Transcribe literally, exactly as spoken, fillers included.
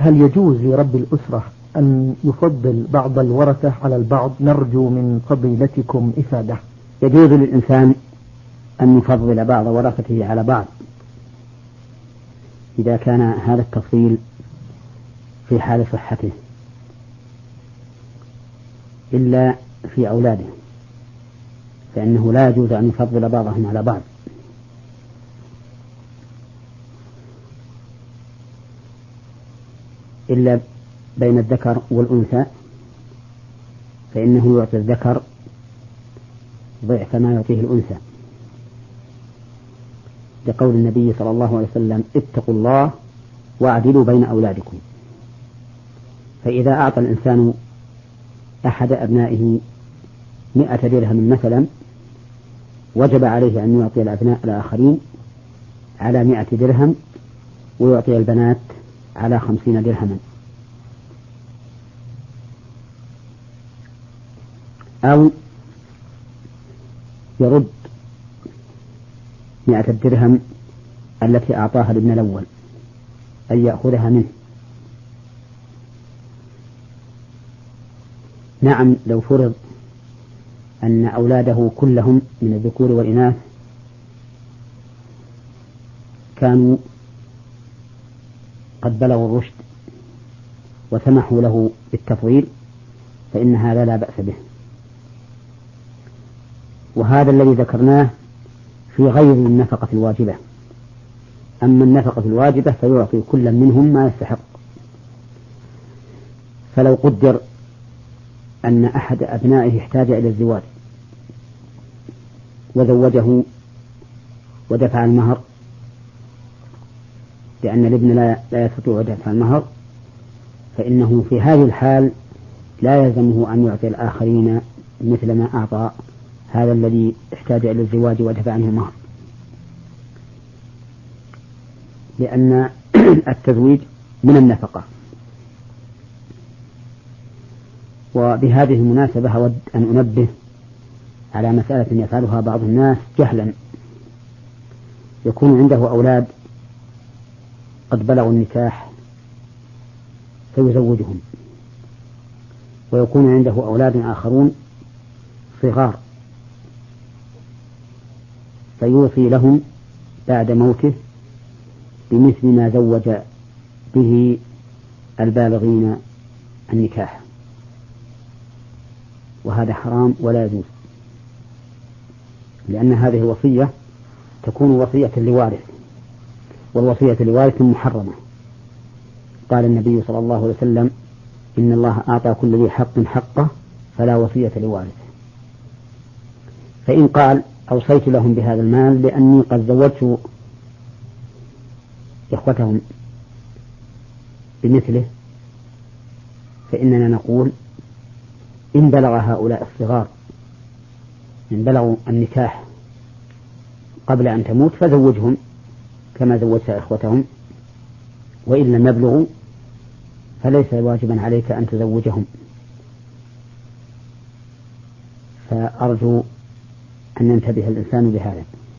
هل يجوز لرب الأسرة أن يفضل بعض الورثة على البعض؟ نرجو من فضيلتكم إفادة. يجوز للإنسان أن يفضل بعض ورثته على بعض إذا كان هذا التفضيل في حال صحته، إلا في أولاده، فإنه لا يجوز أن يفضل بعضهم على بعض. إلا بين الذكر والأنثى، فإنه يعطي الذكر ضعف ما يعطيه الأنثى، لقول النبي صلى الله عليه وسلم: اتقوا الله واعدلوا بين أولادكم. فإذا أعطى الإنسان أحد أبنائه مئة درهم مثلا، وجب عليه أن يعطي الأبناء الآخرين على مئة درهم، ويعطي البنات على خمسين درهما. أو يرد مئة الدرهم التي أعطاها الابن الأول، أن يأخذها منه. نعم، لو فرض أن أولاده كلهم من الذكور والإناث كانوا قد بلغوا الرشد وسمحوا له بالتفضيل، فإن هذا لا بأس به. وهذا الذي ذكرناه في غير النفقة الواجبة. أما النفقة الواجبة فيعطي كل منهم ما يستحق. فلو قدر أن أحد أبنائه احتاج إلى الزواج وزوجه ودفع المهر، لأن الابن لا يستطيع دفع المهر، فإنه في هذه الحال لا يلزمه أن يعطي الآخرين مثل ما أعطى هذا الذي احتاج إلى الزواج ودفع عنه المهر، لأن التزويج من النفقة. وبهذه المناسبة أود أن أنبه على مسألة يفعلها بعض الناس جهلا. يكون عنده أولاد قد بلغوا النكاح فيزوجهم، ويكون عنده أولاد آخرون صغار فيوصي لهم بعد موته بمثل ما زوج به البالغين النكاح، وهذا حرام ولا يجوز، لأن هذه الوصية تكون وصية لوارث، والوصية لوارث محرمة. قال النبي صلى الله عليه وسلم: إن الله أعطى كل ذي حق حقه فلا وصية لوارث. فإن قال: أوصيت لهم بهذا المال لأني قد زوجت إخوتهم بمثله، فإننا نقول: إن بلغ هؤلاء الصغار إن بلغوا النكاح قبل أن تموت فزوجهم كما زوجت إخوتهم، وإن لم يبلغوا فليس واجبا عليك أن تزوجهم. فأرجو أن ينتبه الإنسان بهذا.